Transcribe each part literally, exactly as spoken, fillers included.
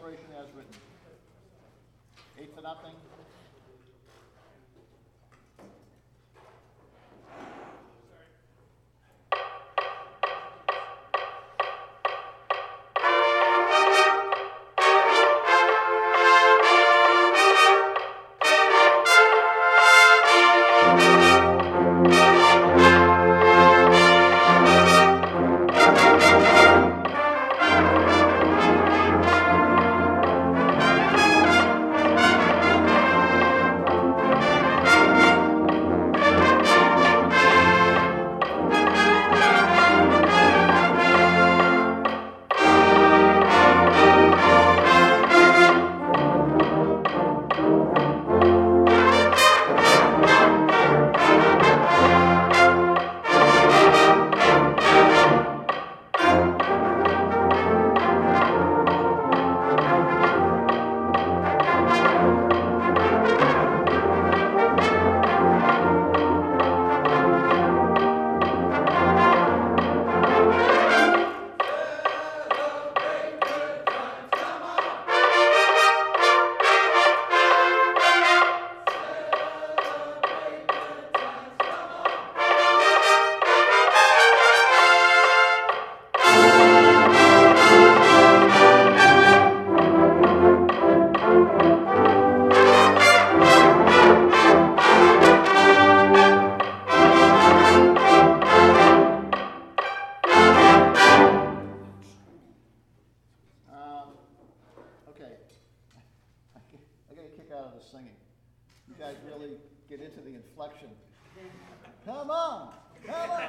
celebration as written. Eight to nothing. Singing. You guys really get into the inflection. Come on! Come on!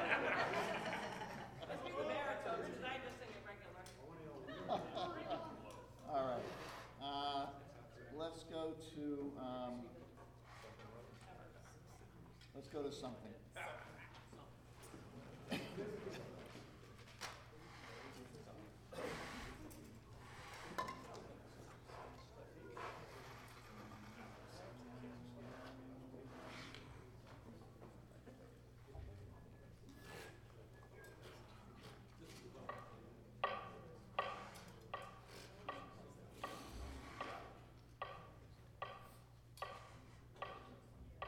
Must be the baritone, because I just sing it regular. All right. Uh, let's go to um, let's go to something.